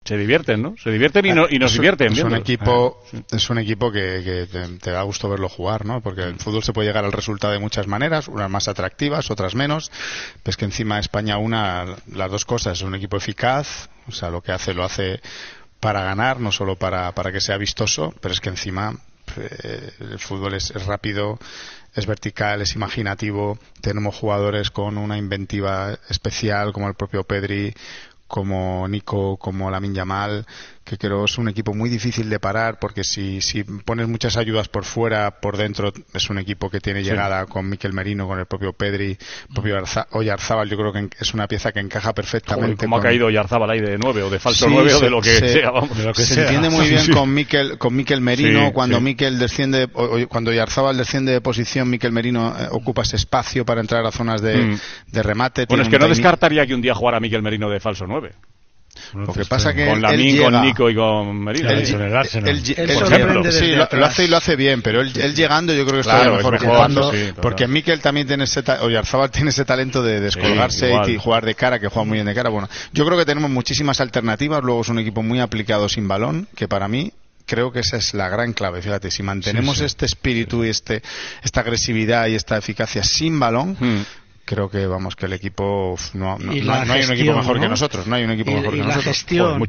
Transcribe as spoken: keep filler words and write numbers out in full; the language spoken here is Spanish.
se divierten, ¿no? Se divierten y, no, y nos es, divierten. Es un viéndolo. equipo, ah, sí. es un equipo que, que te, te da gusto verlo jugar, ¿no? Porque el fútbol se puede llegar al resultado de muchas maneras, unas más atractivas, otras menos. Pues que encima España una, las dos cosas, es un equipo eficaz, o sea, lo que hace lo hace para ganar, no solo para, para que sea vistoso, pero es que encima eh, el fútbol es, es rápido, es vertical, es imaginativo, tenemos jugadores con una inventiva especial como el propio Pedri, como Nico, como Lamine Yamal, que creo es un equipo muy difícil de parar, porque si, si pones muchas ayudas por fuera, por dentro es un equipo que tiene sí. llegada con Mikel Merino, con el propio Pedri, el propio Arza, Oyarzábal. Yo creo que es una pieza que encaja perfectamente. Joder, ¿cómo con... ha caído Oyarzábal ahí de nueve o de falso sí, nueve se, o de lo que se, sea? Vamos. De lo que se sea. entiende muy bien sí. con Mikel con Mikel Merino. Sí, cuando sí. Mikel desciende, o, o, cuando Oyarzábal desciende de posición, Mikel Merino eh, ocupa ese espacio para entrar a zonas de, mm. de remate. Bueno, es que no descartaría que un día jugara Mikel Merino de falso nueve. Lo que pasa que con Lamine, con Nico y con Merino. Él, él, él, él, él, él por ejemplo. Sí, lo, lo hace y lo hace bien, pero él, él llegando yo creo que claro, está mejor, es mejor jugando, sí, porque Mikel también tiene ese ta- Oyarzábal tiene ese talento de descolgarse sí, y jugar de cara, que juega muy bien de cara. Bueno, yo creo que tenemos muchísimas alternativas, luego es un equipo muy aplicado sin balón, que para mí creo que esa es la gran clave. Fíjate, si mantenemos sí, sí. este espíritu y este esta agresividad y esta eficacia sin balón, hmm. creo que vamos que el equipo no, no, no, no hay un equipo mejor ¿no? que nosotros, no hay un equipo y, mejor y que la nosotros. Gestión. Joder,